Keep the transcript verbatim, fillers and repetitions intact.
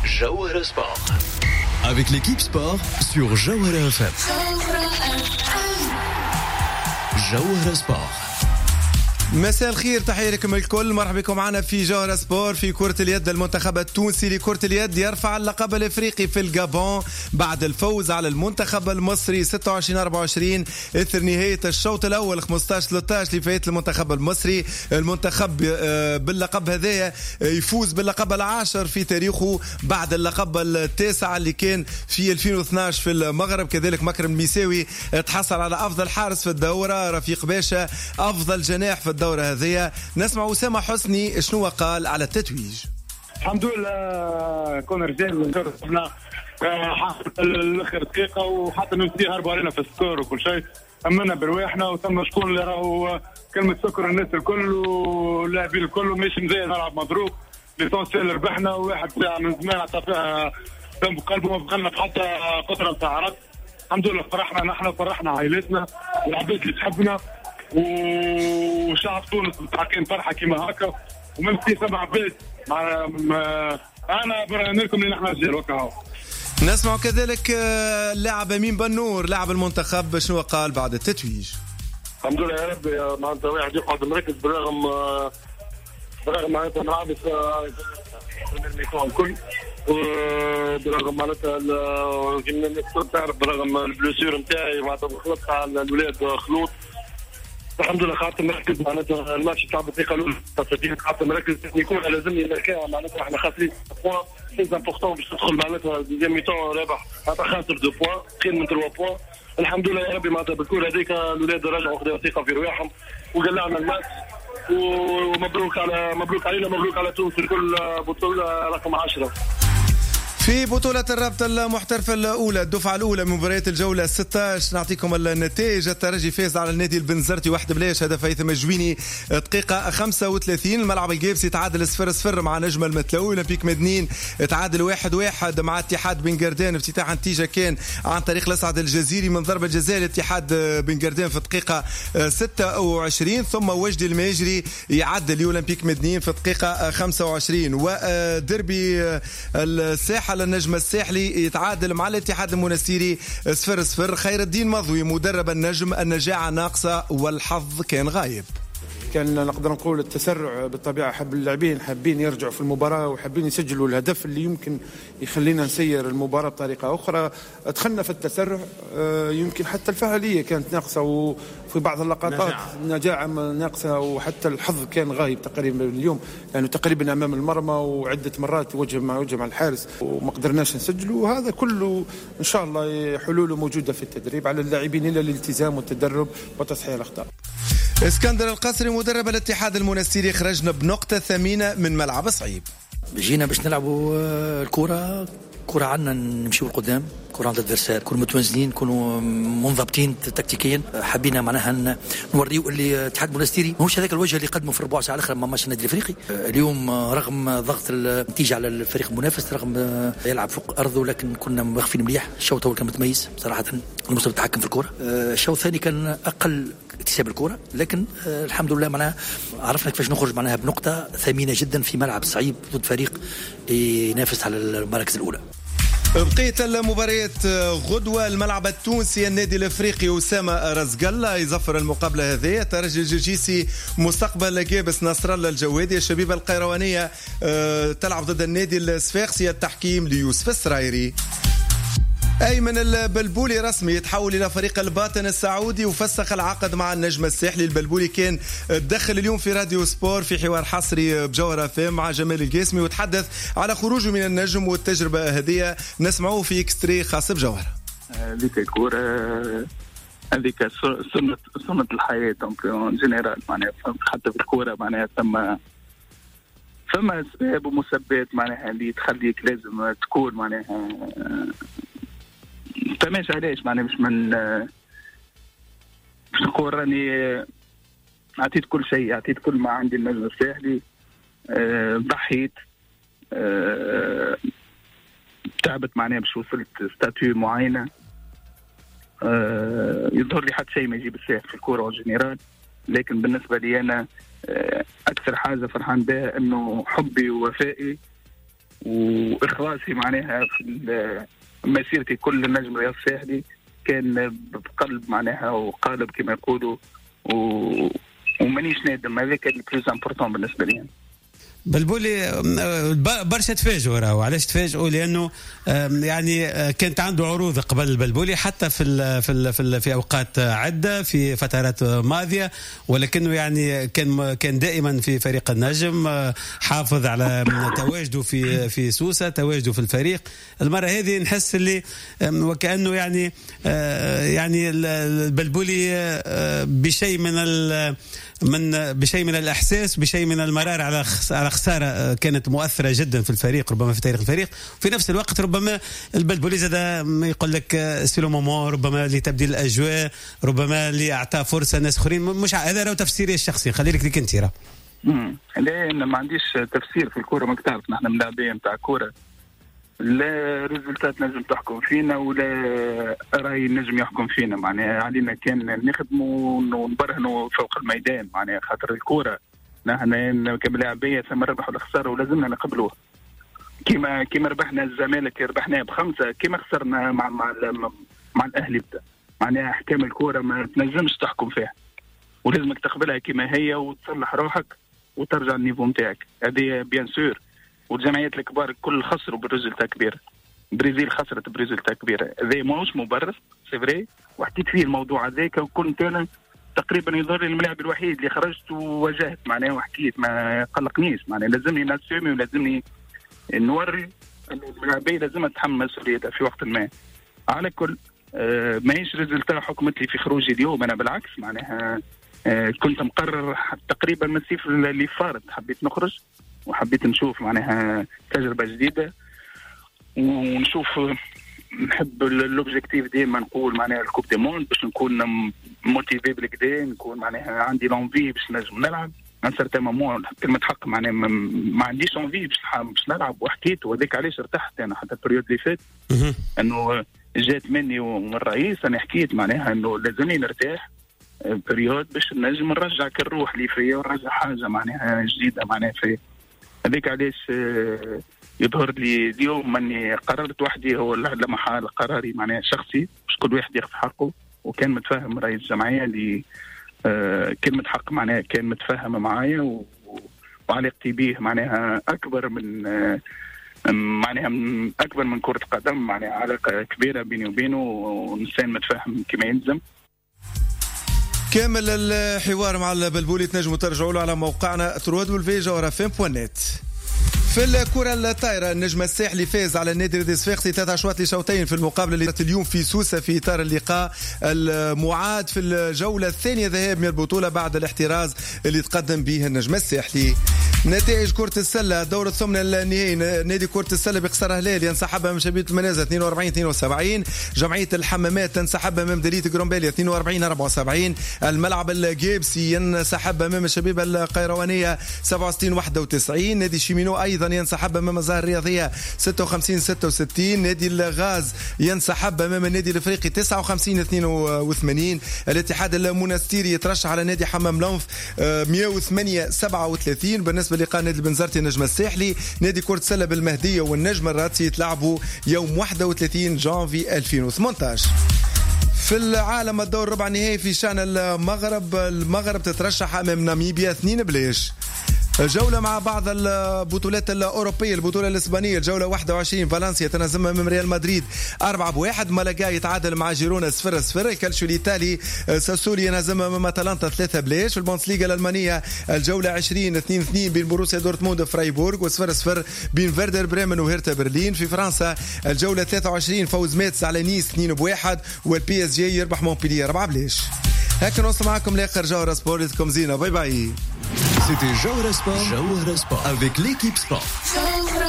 Jawhara Sport. Avec l'équipe sport sur Jawhara F M. Jawhara Sport. مساء الخير، تحية لكم الكل، مرحبا بكم معنا في جوهرة سبور. في كرة اليد المنتخب التونسي لكرة اليد يرفع اللقب الافريقي في الجابون بعد الفوز على المنتخب المصري ستة وعشرين أربعة وعشرين اثر نهاية الشوط الاول خمسة عشر ثلاثة عشر لفائدة المنتخب المصري. المنتخب باللقب هذا يفوز باللقب العاشر في تاريخه بعد اللقب التاسع اللي كان في ألفين واثني عشر في المغرب. كذلك مكرم الميساوي تحصل على افضل حارس في الدورة، رفيق باشا افضل جناح في الدورة هذه. نسمع أسامة حسني شنو قال على التتويج. الحمد لله كنا رجال جربنا حتى الاخر دقيقه وحتى نمسي هربوا علينا في السكور وكل شيء، امنا برواحنا وثم شكون اللي راهو كلمه سكر الناس الكل واللاعبين الكل ماشي مزيان نلعب مبروك ليسونسيال ربحنا وواحد ساعه من زمان عطى فيها ذنب قلبه ما بقلنا حتى قطره نتاع عرض. الحمد لله فرحنا نحن فرحنا عائلتنا والعباد اللي تحبنا وشعب تونس متحكين فرحه كيما هكا وممكن سبع عباد مع انا برهن لكم ان احنا رجال وكا. نسمع كذلك اللاعب امين بنور لاعب المنتخب شنو قال بعد التتويج. الحمد لله يا رب، معناتها واحد يقعد مركز برغم برغم معناتها نلعب الكل وبرغم معناتها كيما الناس تعرف برغم البلوسير نتاعي معناتها الخلط تاع الاولاد خلوط. الحمد لله خاطر مركز معناتها الماتش تاع الدقيقه الاولى تصديق خاطر مركز تكنيكون لازمني نركع معناتها احنا خاسرين بوان سي امبورطون باش تدخل معناتها ديزيام ميتون رابح معناتها خاسر دو بوان خير من ثلاثة بوان. الحمد لله يا ربي معناتها بالكل هذيك الاولاد رجعوا خذوا ثقه في رواحهم وقلعنا الماتش ومبروك على مبروك علينا مبروك على تونس الكل بطوله رقم عشرة. في بطولة الرابط المحترفة الأولى الدفعة الأولى من مباريات الجولة ستة عشر نعطيكم النتائج. الترجي فاز على النادي البنزرتي واحد بلاش، هدف هيثم الجويني دقيقة خمسة وثلاثين. الملعب الجابسي تعادل صفر صفر مع نجم المتلوي. اولمبيك مدنين تعادل واحد واحد مع اتحاد بن قردان. افتتاح النتيجة كان عن طريق الأسعد الجزيري من ضربة جزاء لاتحاد بن قردان في الدقيقة ستة وعشرين، ثم وجدي الماجري يعدل لأولمبيك مدنين في الدقيقة خمسة وعشرين. ودربي الساحة النجم الساحلي يتعادل مع الاتحاد المنستيري صفر صفر. خير الدين مضوي مدرب النجم النجاعة ناقصة والحظ كان غايب. كان نقدر نقول التسرع بالطبيعة، حب اللاعبين حابين يرجعوا في المباراة وحابين يسجلوا الهدف اللي يمكن يخلينا نسير المباراة بطريقة أخرى. دخلنا في التسرع، يمكن حتى الفعالية كانت ناقصة وفي بعض اللقطات نجاعة ناقصة وحتى الحظ كان غايب تقريبا اليوم، لأنه يعني تقريبا أمام المرمى وعدة مرات وجه مع وجه مع الحارس وما قدرناش نسجله. وهذا كله إن شاء الله حلوله موجودة في التدريب على اللاعبين إلى الالتزام والتدرب وتصحيح الأخطاء. اسكندر القصري مدرب الاتحاد المنستيري خرجنا بنقطة ثمينة من ملعب صعيب. جينا باش نلعبوا الكرة كرة عنا نمشيو القدام، كرة عند الادفيرسير، كونوا متوازنين، كونوا منضبطين تكتيكيا. حبينا معناها نوريو اللي الاتحاد المنستيري ماهوش هذاك الوجه اللي قدمه في الربع ساعة الأخرى ما ماشي النادي الأفريقي. اليوم رغم ضغط النتيجة على الفريق المنافس، رغم يلعب فوق أرضه، لكن كنا مخفين مليح. الشوط الأول كان متميز صراحة، المستوى التحكم في الكرة. الشوط الثاني كان أقل اكتساب الكرة، لكن الحمد لله معناها عرفنا كيفاش نخرج معناها بنقطة ثمينة جدا في ملعب صعيب ضد فريق ينافس على المراكز الأولى. بقية المباريات غدوة الملعب التونسي النادي الافريقي أسامة رزقلا يزفر المقابلة هذه. الترجي الجرجيسي مستقبل جابس نصر الله الجوادي. الشبيبة القيروانية تلعب ضد النادي الصفاقسي التحكيم ليوسف السرايري. أيمن البلبولي رسمي يتحول إلى فريق الباطن السعودي وفسخ العقد مع النجم الساحلي. البلبولي كان تدخل اليوم في راديو سبور في حوار حصري بجوهرة فيم مع جمال القاسمي وتحدث على خروجه من النجم والتجربة هذه. نسمعوه في اكستري خاص بجوهرة. هذيك الكورة هذيك سنة سنة الحياة اون جينيرال معناها حتى في الكورة معناها ثم ثم أسباب ومسببات معناها اللي تخليك لازم تكون معناها تماش علاش معناها مش من مش نقول راني عطيت كل شيء، عطيت كل ما عندي النجم الساحلي. أه ضحيت أه تعبت معناها باش وصلت ستاتيو معينة. أه يظهر لي حتى شيء ما يجيب الساحل في الكورة والجنرال، لكن بالنسبة لي أنا أه أكثر حاجة فرحان بها أنه حبي ووفائي واخلاصي معناها في مسيرتي كل النجم رياض الساحلي كان بقلب معناها وقالب كما يقولوا و... ومانيش نادم. هذا كان البلوز امبورطون بالنسبه لي. بلبولي برشا تفاجئوا راهو. علاش تفاجئوا؟ لانه يعني كانت عنده عروض قبل البلبولي حتى في ال في ال في, ال في اوقات عده في فترات ماضيه، ولكنه يعني كان كان دائما في فريق النجم، حافظ على تواجده في في سوسه، تواجده في الفريق. المره هذه نحس اللي وكانه يعني يعني البلبولي بشيء من من بشيء من الاحساس، بشيء من المرار على على خساره كانت مؤثره جدا في الفريق، ربما في تاريخ الفريق. في نفس الوقت ربما البلبولي زاد ما يقول لك سيلو مومون، ربما لتبديل الاجواء، ربما اللي اعطى فرصه ناس اخرين. مش هذا راه تفسيري الشخصي، خلي لك ليك انت. راه لا انا ما عنديش تفسير في الكوره، ما تعرف نحن ملاعبين نتاع كوره، لا ريزلتات نجم تحكم فينا ولا راي نجم يحكم فينا. معناها علينا كان نخدموا ونبرهنوا فوق الميدان، معناها خاطر الكوره نحن كملاعبيه ثم ربح ولا خساره ولازمنا نقبلوه. كيما كيما ربحنا الزمالك ربحناه بخمسه، كيما خسرنا مع مع مع الاهلي بدا. معناها احكام الكوره ما تنجمش تحكم فيها، ولازمك تقبلها كيما هي وتصلح روحك وترجع النيفو نتاعك. هذه بيان سور. والجمعيات الكبار الكل خسروا بريزلتا كبيره. برازيل خسرت بريزلتا كبيره، هذا ماهوش مبرر سي فري، وحكيت فيه الموضوع هذاك. وكنت انا تقريبا يظهر لي الملاعب الوحيد اللي خرجت وواجهت معناه وحكيت، ما قلقنيش. معناه لازمني ناسيومي ولازمني نوري انه الملاعبيه لازم تتحمل مسؤوليتها في وقت ما. على كل آه ماهيش ريزلتا حكمت لي في خروجي اليوم، انا بالعكس معناها آه كنت مقرر تقريبا من الصيف اللي فارت حبيت نخرج وحبيت نشوف معناها تجربه جديده ونشوف. نحب لوبجيكتيف ديما نقول معناها الكوب دي موند باش نكون موتيفي بالكدا، نكون معناها عندي لونفي باش نجم نلعب. ان سارتان مومون كلمه حق معناها ما عنديش لونفي باش باش نلعب، وحكيت وهذاك علاش ارتحت انا حتى البريود اللي فات انه جات مني ومن الرئيس. انا حكيت معناها انه لازمني نرتاح بريود باش نجم نرجع الروح اللي فيا ونرجع حاجه معناها جديده معناها فيا. هذيك علاش يظهر لي اليوم ماني قررت وحدي، هو لا محال قراري معناها شخصي باش كل واحد ياخذ حقه. وكان متفاهم رئيس الجمعيه اللي آه كلمه حق معناها كان متفاهم معايا، وعلاقتي به معناها اكبر من آه معناها اكبر من كره قدم، معناها علاقه كبيره بيني وبينه، وانسان متفاهم كما يلزم. كامل الحوار مع البلبولي تنجموا ترجعوا له على موقعنا دبليو دبليو دبليو دوت جوهرة اف ام دوت نت. في الكرة الطايرة النجم الساحلي فاز على النادي ريد صفاقسي ثلاث أشواط لشوطين في المقابلة اللي اليوم في سوسة في إطار اللقاء المعاد في الجولة الثانية ذهاب من البطولة بعد الاحتراز اللي تقدم به النجم الساحلي. نتائج كرة السلة دور الثمن النهائي، نادي كرة السلة بقصر هلال ينسحب من شبيبة المنازة اثنين وأربعين اثنين وسبعين، جمعية الحمامات تنسحب من مديرية جرومباليا اثنين وأربعين أربعة وسبعين، الملعب الجيبسي ينسحب من الشبيبة القيروانية سبعة وستين واحد وتسعين، نادي شيمينو أيضا ينسحب من مزار الرياضية ستة وخمسين ستة وستين، نادي الغاز ينسحب من النادي الافريقي تسعة وخمسين اثنين وثمانين، الاتحاد المنستيري يترشح على نادي حمام لونف مئة وثمانية سبعة وثلاثين. بالنسبة لقاء نادي البنزرتي النجم الساحلي نادي كرة السلة بالمهدية والنجم الراتسي يتلعبوا يوم واحد وثلاثين جانفي ألفين وثمانية عشر. في العالم الدور ربع نهائي في شان المغرب، المغرب تترشح امام ناميبيا اثنين بلاش. جولة مع بعض البطولات الأوروبية، البطولة الإسبانية الجولة واحد وعشرين فالنسيا تنهزم من ريال مدريد أربعة بواحد، مالاغا يتعادل مع جيرونا صفر صفر، الكالشيو الإيطالي ساسولي ينهزم من أتلانتا ثلاثة بلاش. في البوندسليغا الألمانية الجولة عشرين اثنين اثنين بين بروسيا دورتموند وفرايبورغ، وصفر صفر بين فيردر بريمن وهيرتا برلين. في فرنسا الجولة ثلاثة وعشرين فوز ميتس على نيس اثنين بواحد، والبي اس جي يربح مونبلييه أربعة بلاش. هكا نوصل معكم لاخر جوهرة سبور. لكم زينة، باي باي. C'était Jawara Sport, Jawara Sport avec l'équipe sport.